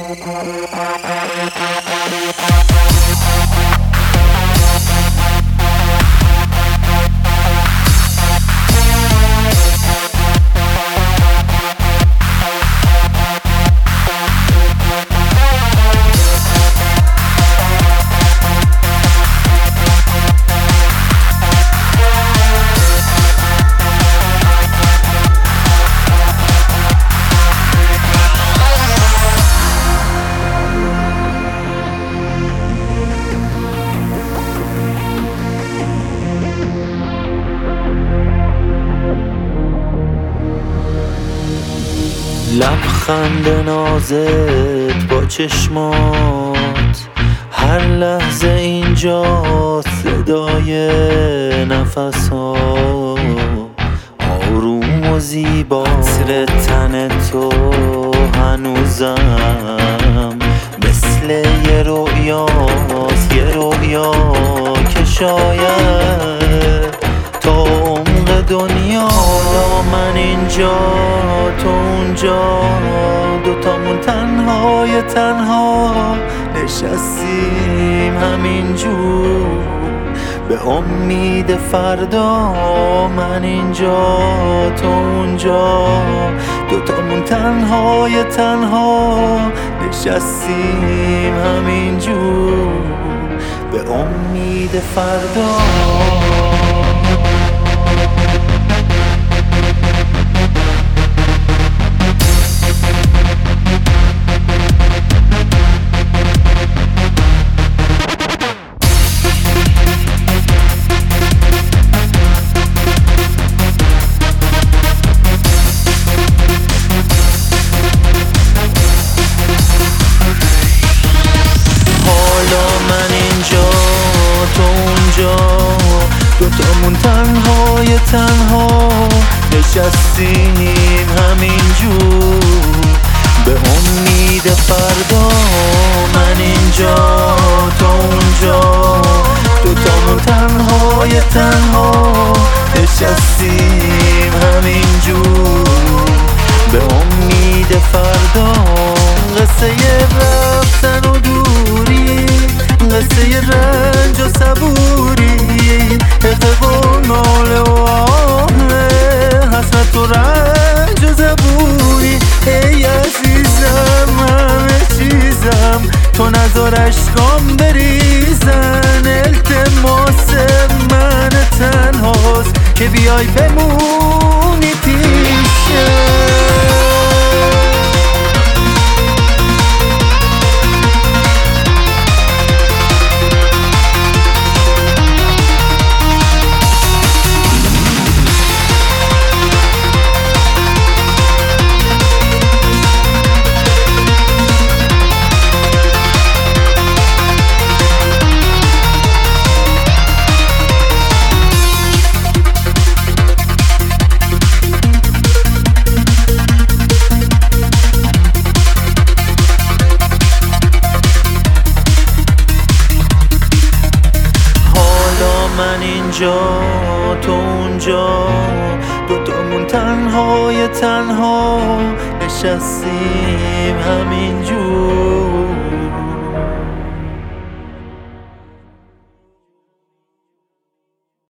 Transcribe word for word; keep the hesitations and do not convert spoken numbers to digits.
لبخند نازت با چشمات هر لحظه اینجا، صدای نفس ها آروم و زیبا، عطر تن تو هنوزم مثل یه رویاست، یه رویا که شاید تا عمق دنیا. من اینجا تو اونجا، دوتامون تنهای تنها نشستیم همینجور به امید فردا. من اینجا تو اونجا، دوتامون تنهای تنها نشستیم همینجور به امید فردا. دوتامون تنهای تنها نشستیم همینجور به امید فردا. من اینجا تو اونجا، دوتامون تنهای تنها نشستیم همینجور به امید فردا. قصه رفتن و دوری، قصه رنج و صبوری، حقق و ناله و آه، حسرت و رنج و زبوری. ای عزیزم همه چیزم، تو نذار اشکام بریزن. التماس من تنهاست که بیای بمونی پیشم. من اینجا تو اونجا، دوتامون تنهای تنها نشستیم همینجور